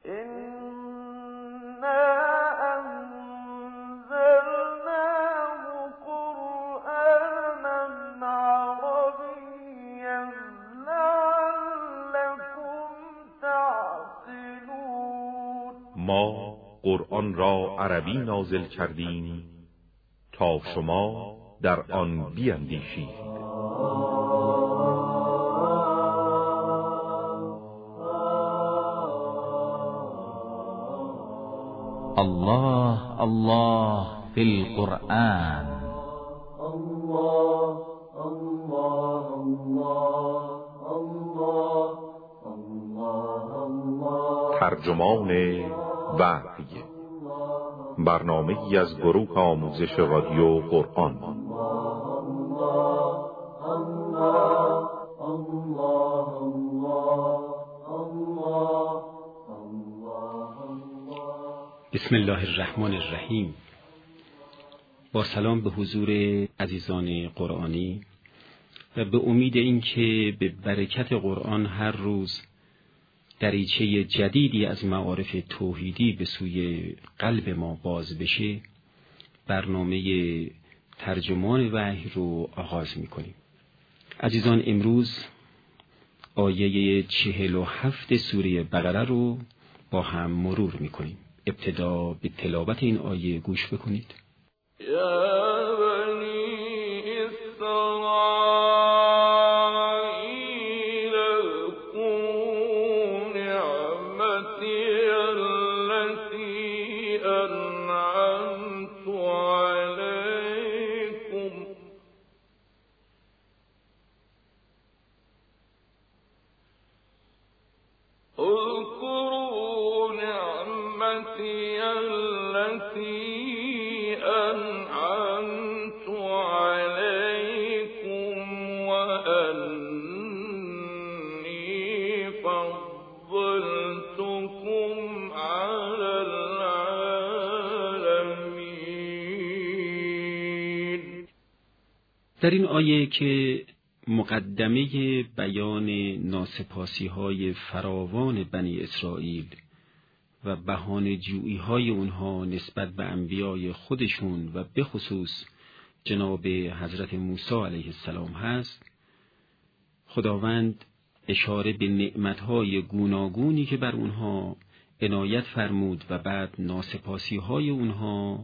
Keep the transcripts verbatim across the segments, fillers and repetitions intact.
ما قرآن را عربی نازل کردیم تا شما در آن بیندیشید. الله الله فی القرآن. الله الله الله الله الله. ترجمان وحی، برنامه‌ای از گروه آموزش رادیو قرآن. بسم الله الرحمن الرحیم. با سلام به حضور عزیزان قرآنی و به امید اینکه به برکت قرآن هر روز دریچه جدیدی از معارف توحیدی به سوی قلب ما باز بشه، برنامه ترجمان وحی رو آغاز می‌کنیم. عزیزان، امروز آیه چهل و هفت سوره بقره رو با هم مرور می‌کنیم. ابتدا به تلاوت این آیه گوش بکنید. یا بنی در این آیه که مقدمه بیان ناسپاسی‌های فراوان بنی اسرائیل و بهانه جویی‌های اونها نسبت به انبیای خودشون و به خصوص جناب حضرت موسی علیه السلام هست، خداوند اشاره به نعمت‌های گوناگونی که بر اونها عنایت فرمود و بعد ناسپاسی‌های اونها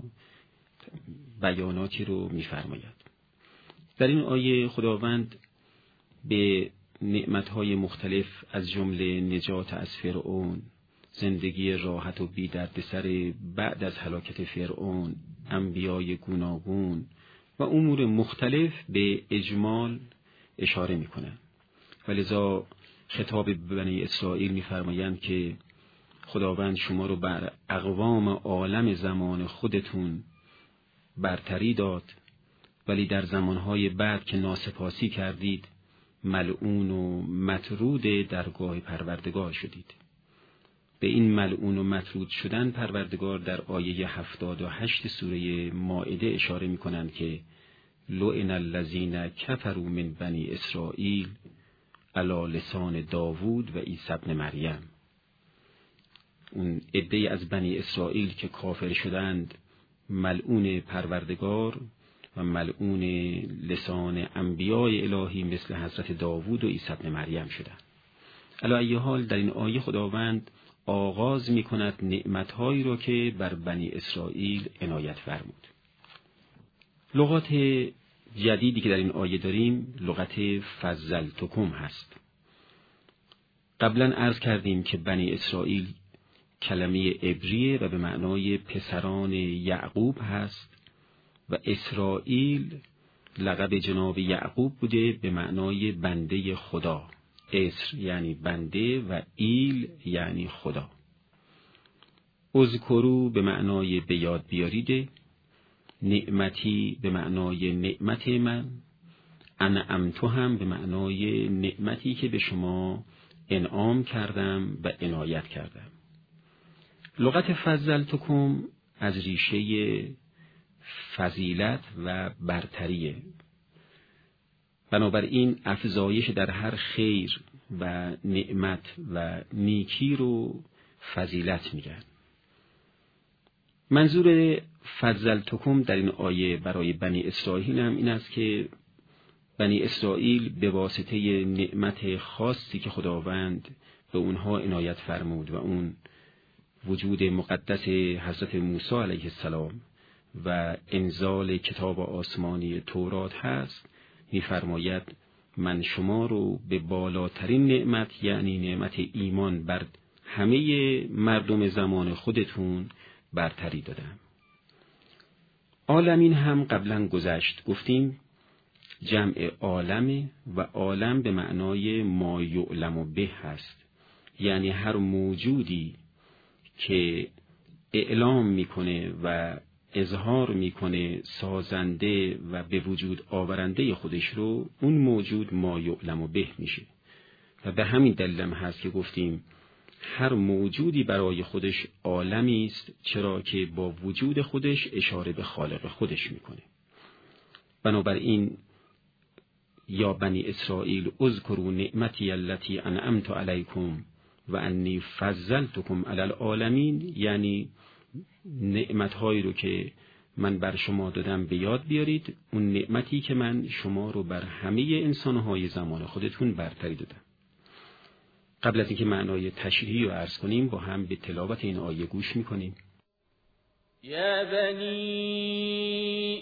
بیاناتی رو می‌فرماید. در این آیه خداوند به نعمت‌های مختلف از جمله نجات از فرعون، زندگی راحت و بی دردسر بعد از هلاکت فرعون، انبیای گوناگون و امور مختلف به اجمال اشاره می‌کنند. ولذا خطاب به بنی اسرائیل می‌فرمایند که خداوند شما رو بر اقوام عالم زمان خودتون برتری داد، ولی در زمانهای بعد که ناسپاسی کردید ملعون و مطرود درگاه پروردگار شدید. به این ملعون و مطرود شدن پروردگار در آیه هفتاد و هشت سوره مائده اشاره می کنند که لعن الذین کفروا من بنی اسرائیل علی لسان داوود و عیسی ابن مریم. اون عده از بنی اسرائیل که کافر شدند ملعون پروردگار و ملعون لسان انبیای الهی مثل حضرت داوود و عیسی ابن مریم شدند. علی ای حال در این آیه خداوند آغاز می کند نعمتهایی را که بر بنی اسرائیل عنایت فرمود. لغات جدیدی که در این آیه داریم لغت فضلتکم هست. قبلا عرض کردیم که بنی اسرائیل کلمه عبریه و به معنای پسران یعقوب هست و اسرائیل لقب جناب یعقوب بوده به معنای بنده خدا. اسر یعنی بنده و ایل یعنی خدا. اذکروا به معنای به یاد بیارید، نعمتی به معنای نعمت من، انعمتو هم به معنای نعمتی که به شما انعام کردم و عنایت کردم. لغت فضلتکم از ریشه فضیلت و برتریه. بنابراین افزایش در هر خیر و نعمت و نیکی رو فضیلت میگن. منظور فضلتکم در این آیه برای بنی اسرائیل هم این است که بنی اسرائیل به واسطه نعمت خاصی که خداوند به اونها عنایت فرمود و اون وجود مقدس حضرت موسی علیه السلام و انزال کتاب آسمانی تورات هست، می‌فرماید من شما رو به بالاترین نعمت، یعنی نعمت ایمان بر همه مردم زمان خودتون برتری دادم. عالمین هم قبلا گذشت، گفتیم جمع عالم و عالم به معنای ما یعلم به هست، یعنی هر موجودی که اعلام میکنه و اظهار میکنه سازنده و به وجود آورنده خودش رو، اون موجود ما یعلم به میشه. و به همین دلیل هم هست که گفتیم هر موجودی برای خودش عالمی است، چرا که با وجود خودش اشاره به خالق خودش میکنه. بنابراین یا بنی اسرائیل اذکروا نعمتی التي انعمت علیکم و انی فضلتکم علی العالمین، یعنی نعمتهایی رو که من بر شما دادم به یاد بیارید، اون نعمتی که من شما رو بر همه انسانهای زمان خودتون برتری دادم. قبل از اینکه معنای تشریحی رو عرض کنیم با هم به تلاوت این آیه گوش میکنیم. یا بنی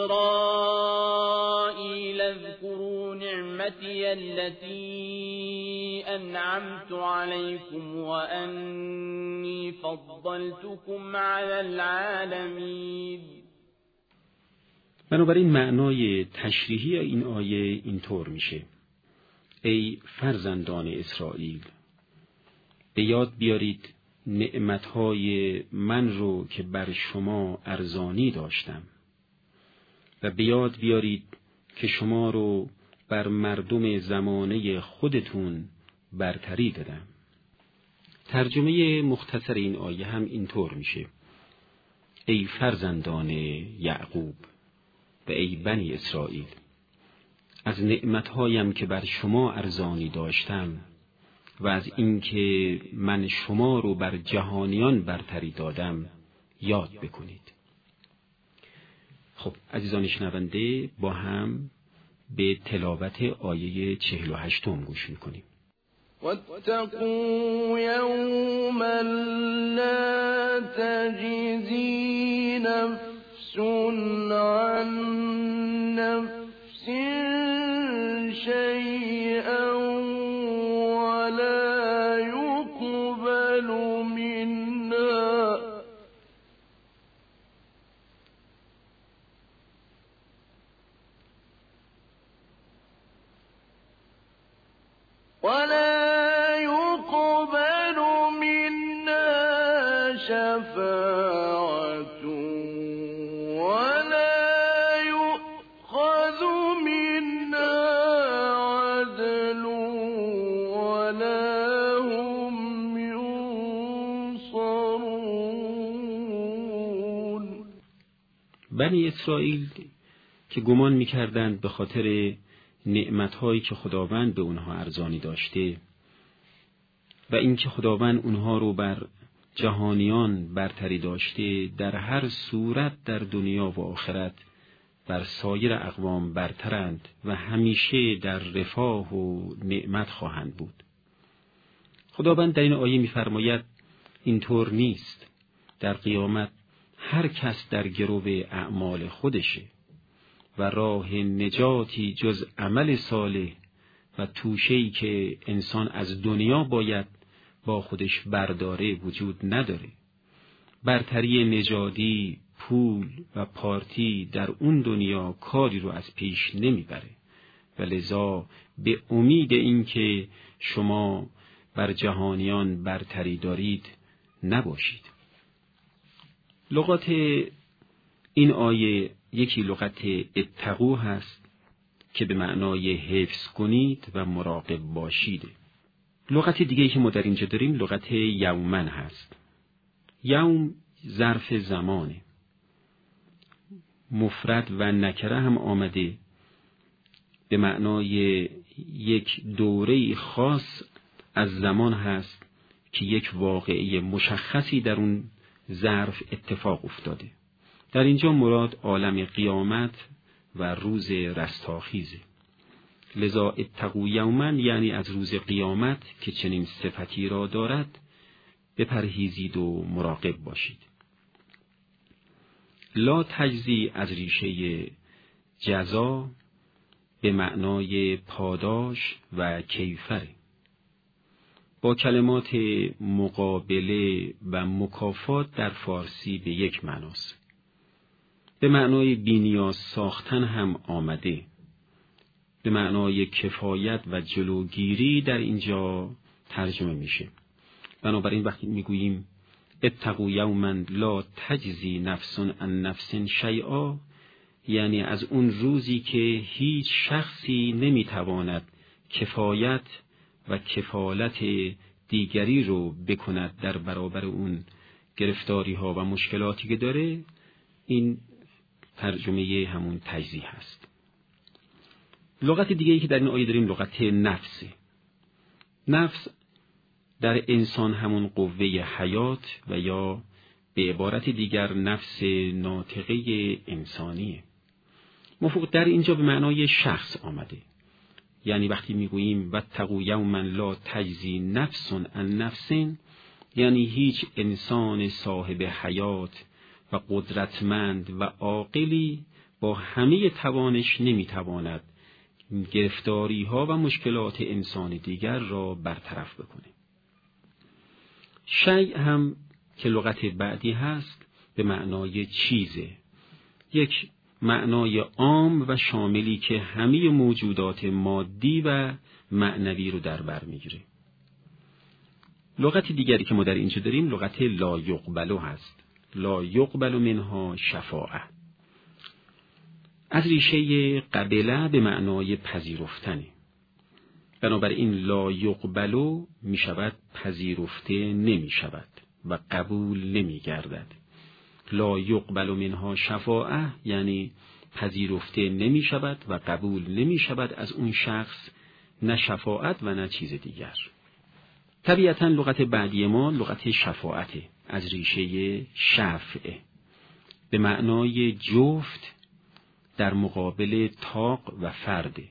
اسرائیل اذکروا نعمتی التي انعمت علیکم و انی فضلتکم علی العالمین. بنابراین معنای تشریحی این آیه اینطور میشه: ای فرزندان اسرائیل، به یاد بیارید نعمتهای من رو که بر شما ارزانی داشتم و به یاد بیارید که شما رو بر مردم زمانه خودتون برتری دادم. ترجمه مختصر این آیه هم اینطور میشه: ای فرزندان یعقوب و ای بنی اسرائیل، از نعمتهایم که بر شما ارزانی داشتم و از اینکه من شما رو بر جهانیان برتری دادم یاد بکنید. خب عزیزان شنونده، با هم به تلاوت آیه چهل و هشتم گوش میکنیم. واتقوا یوما لا تجزی نفس عن نفس شیئا ولا يقبل منها ولا يقبل منها شفاعة ولا يؤخذ منها عدل ولا هم ينصرون. بنی اسرائیل که گمان می‌کردند به خاطر نعمت‌هایی که خداوند به اونها ارزانی داشته و اینکه خداوند اونها رو بر جهانیان برتری داشته، در هر صورت در دنیا و آخرت بر سایر اقوام برترند و همیشه در رفاه و نعمت خواهند بود. خداوند در این آیه می‌فرماید اینطور نیست. در قیامت هر کس در گرو اعمال خودشه و راه نجاتی جز عمل صالح و توشه‌ای که انسان از دنیا باید با خودش برداره وجود نداره. برتری نژادی، پول و پارتی در اون دنیا کاری رو از پیش نمیبره و لذا به امید این که شما بر جهانیان برتری دارید نباشید. لغات این آیه یکی لغت اتقوا هست که به معنای حفظ کنید و مراقب باشید. لغت دیگه‌ای که ما در اینجا داریم لغت یومن هست. یوم ظرف زمانه، مفرد و نکره هم آمده به معنای یک دوره خاص از زمان هست که یک واقعه مشخصی در اون ظرف اتفاق افتاده. در اینجا مراد عالم قیامت و روز رستاخیزه. لذا اتقوا یوما یعنی از روز قیامت که چنین صفتی را دارد بپرهیزید و مراقب باشید. لا تجزی از ریشه جزا به معنای پاداش و کیفر، با کلمات مقابله و مکافات در فارسی به یک معناست. به معنای بی‌نیاز ساختن هم آمده. به معنای کفایت و جلوگیری در اینجا ترجمه میشه. بنابراین وقتی میگوییم اتقوا یوما لا تجزی نفس عن نفس شیئا، یعنی از اون روزی که هیچ شخصی نمیتواند کفایت و کفالت دیگری رو بکند در برابر اون گرفتاری ها و مشکلاتی که داره، این ترجمه همون تجزیه هست. لغت دیگه‌ای که در این آیه داریم لغت نفسه. نفس در انسان همون قوه حیات و یا به عبارت دیگر نفس ناطقه انسانیه. مفهوم در اینجا به معنای شخص آمده. یعنی وقتی میگوییم واتقوا یوما لا تجزی نفس عن نفس، یعنی هیچ انسان صاحب حیات و قدرتمند و عاقلی با همه توانش نمیتواند گرفتاری ها و مشکلات انسان دیگر را برطرف بکنه. شیء هم که لغت بعدی هست به معنای چیزه، یک معنای عام و شاملی که همه موجودات مادی و معنوی رو در بر میگیره. لغت دیگری که ما در اینجا داریم لغت لا یقبلو هست. لا یقبل منها شفاعه، از ریشه قبله به معنای پذیرفتنه. بنابراین لا یقبلو می شود پذیرفته نمی شود و قبول نمی گردد. لا یقبل منها شفاعه یعنی پذیرفته نمی شود و قبول نمی شود از اون شخص نه شفاعت و نه چیز دیگر. طبیعتاً لغت بعدی ما لغت شفاعته، از ریشه شفعه به معنای جفت در مقابل طاق و فرده.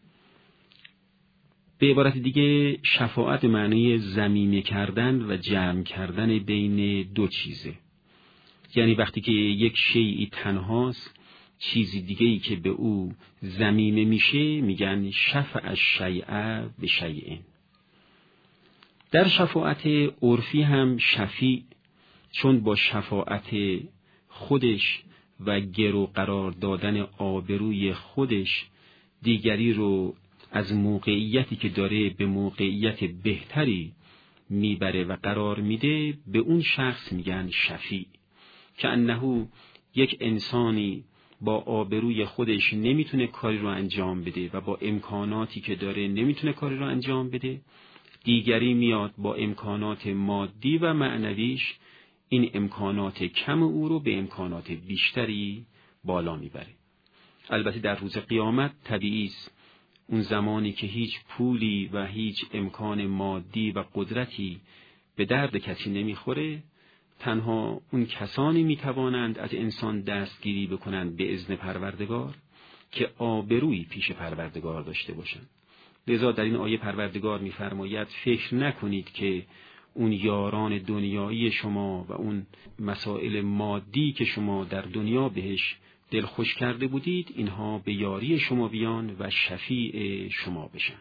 به عبارت دیگه شفاعت به معنی ضمیمه کردن و جمع کردن بین دو چیزه. یعنی وقتی که یک شیئی تنهاست، چیزی دیگه‌ای که به او ضمیمه میشه میگن شفع الشیء بشیء. در شفاعت عرفی هم شفیع چون با شفاعت خودش و گرو قرار دادن آبروی خودش دیگری رو از موقعیتی که داره به موقعیت بهتری میبره و قرار میده، به اون شخص میگن شفیع. که انه یک انسانی با آبروی خودش نمیتونه کاری رو انجام بده و با امکاناتی که داره نمیتونه کاری رو انجام بده، دیگری میاد با امکانات مادی و معنویش این امکانات کم او رو به امکانات بیشتری بالا میبره. البته در روز قیامت طبیعی است اون زمانی که هیچ پولی و هیچ امکان مادی و قدرتی به درد کسی نمیخوره، تنها اون کسانی میتوانند از انسان دستگیری بکنند به اذن پروردگار که آبرویی پیش پروردگار داشته باشند. لذا در این آیه پروردگار میفرماید فکر نکنید که اون یاران دنیایی شما و اون مسائل مادی که شما در دنیا بهش دلخوش کرده بودید اینها به یاری شما بیان و شفیع شما بشن.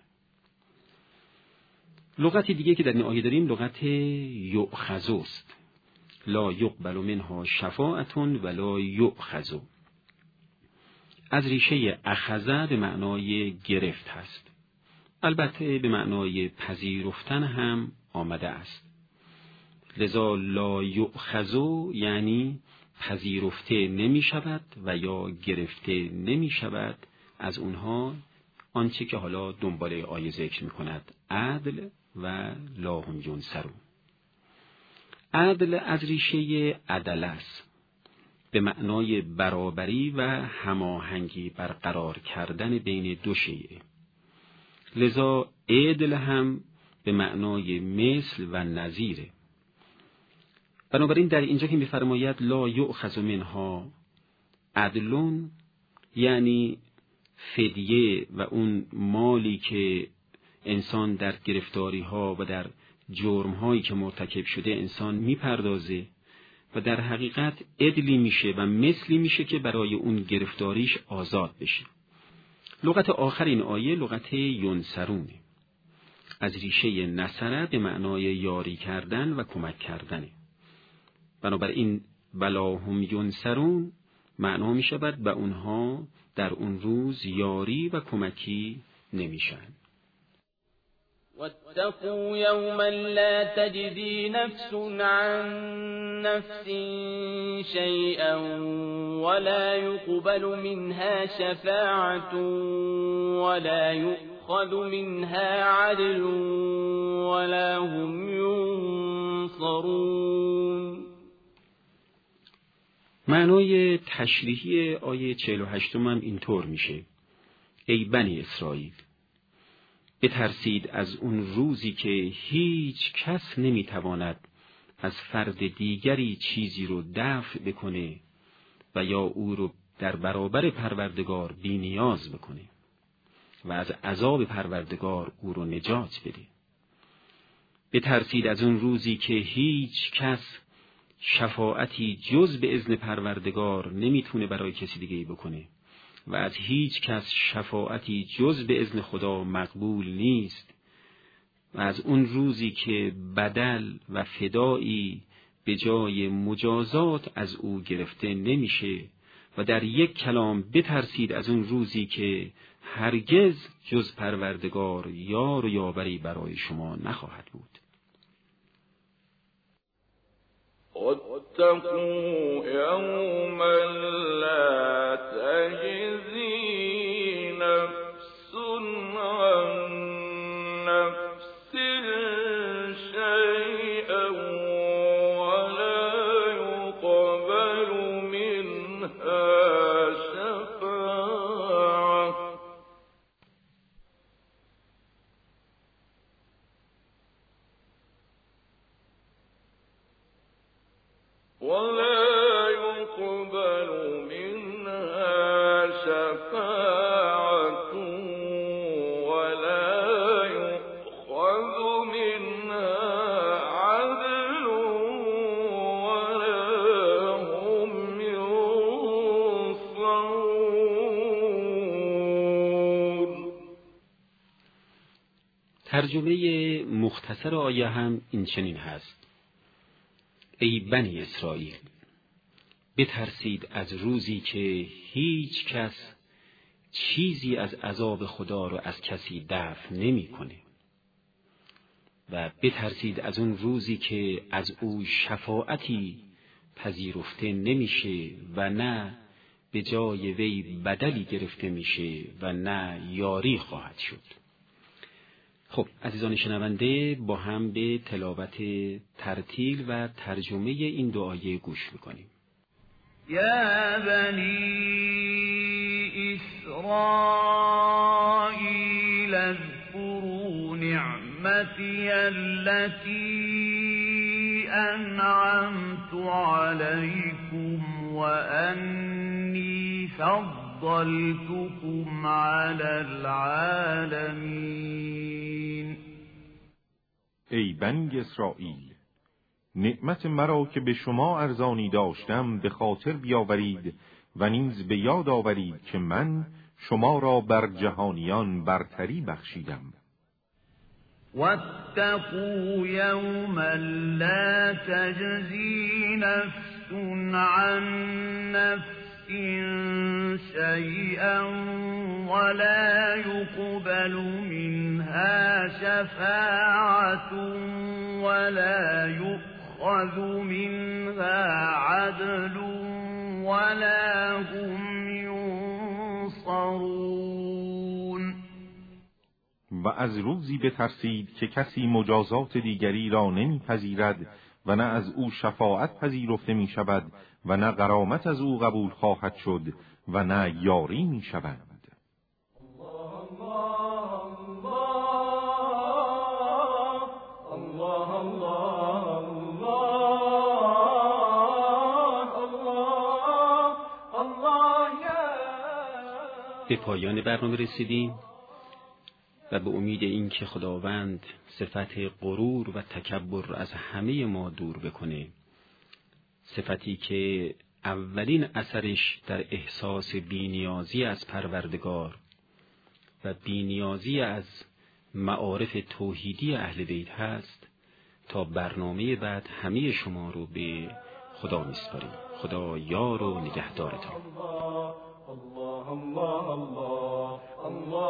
لغت دیگه که در این آیه داریم لغت یؤخذ است. لا یقبل منها شفاعة ولا یؤخذ، از ریشه اخذ به معنای گرفت هست. البته به معنای پذیرفتن هم آمده است. لذا لا یؤخذ یعنی پذیرفته نمی شود و یا گرفته نمی شود از اونها آنچه که حالا دنبال آیه ذکر می کند، عدل و لا هم ینصرون. عدل از ریشه عدل است، به معنای برابری و هماهنگی برقرار کردن بین دو شیء. لذا عدل هم به معنای مثل و نظیره. بنابراین در اینجا که می‌فرماید لا یؤخذ منها عدلون، یعنی فدیه و اون مالی که انسان در گرفتاری‌ها و در جرم‌هایی که مرتکب شده انسان میپردازه و در حقیقت عدلی میشه و مثلی میشه که برای اون گرفتاریش آزاد بشه. لغت آخر این آیه لغت ینصرونه، از ریشه نصره به معنای یاری کردن و کمک کردنه. بنابراین ولا هم ینصرون معنا می شود و اونها در اون روز یاری و کمکی نمیشن. واتقوا یوما لا تجزی نفس عن نفس شیئا ولا يقبل منها شفاعة ولا يؤخذ منها عدل ولا هم ينصرون. معنای تشریحی آیه چهل و هشت هم اینطور میشه: ای بنی اسرائیل، بترسید از اون روزی که هیچ کس نمیتواند از فرد دیگری چیزی رو دفع بکنه و یا او رو در برابر پروردگار بی نیاز بکنه و از عذاب پروردگار او رو نجات بده. بترسید از اون روزی که هیچ کس شفاعتی جز به اذن پروردگار نمیتونه برای کسی دیگه بکنه و از هیچ کس شفاعتی جز به اذن خدا مقبول نیست و از اون روزی که بدل و فدایی به جای مجازات از او گرفته نمیشه و در یک کلام بترسید از اون روزی که هرگز جز پروردگار یار و یاوری برای شما نخواهد بود. واتقوا یوما لا تجزی نفس عن نفس شیئا ولا يقبل منها شفاعة ولا يقبل منها شفاعة ولا يؤخذ منها عدل ولا هم ينصرون. ترجمه مختصر آیه هم این چنین هست: ای بنی اسرائیل، بترسید از روزی که هیچ کس چیزی از عذاب خدا رو از کسی دفع نمی کنه و بترسید از اون روزی که از او شفاعتی پذیرفته نمیشه و نه به جای وی بدلی گرفته میشه و نه یاری خواهد شد. خب عزیزان شنونده، با هم به تلاوت ترتیل و ترجمه این دو آیه گوش میکنیم. یا بنی اسرائیل اذکروا نعمتی التي انعمت علیکم و انی فضلتكم علی العالمین. ای بنی اسرائیل، نعمت مرا که به شما ارزانی داشتم به خاطر بیاورید و نیز به یاد آورید که من شما را بر جهانیان برتری بخشیدم. واتقوا یوما لا تجزی نفس عن نفس شیئا ولا يقبل منها شفاعة ولا يؤخذ منها عدل ولا هم ينصرون. و از روزی بترسید که کسی مجازات دیگری را نمیپذیرد و نه از او شفاعت پذیرفته می شود و نه غرامت از او قبول خواهد شد و نه یاری می شود. به پایان برنامه رسیدیم و به امید این که خداوند صفت غرور و تکبر را از همه ما دور بکنه، صفتی که اولین اثرش در احساس بی‌نیازی از پروردگار و بی‌نیازی از معارف توحیدی اهل بیت هست، تا برنامه بعد همه شما رو به خدا میسپاریم. خدا یار و نگهدارتان. الله الله الله الله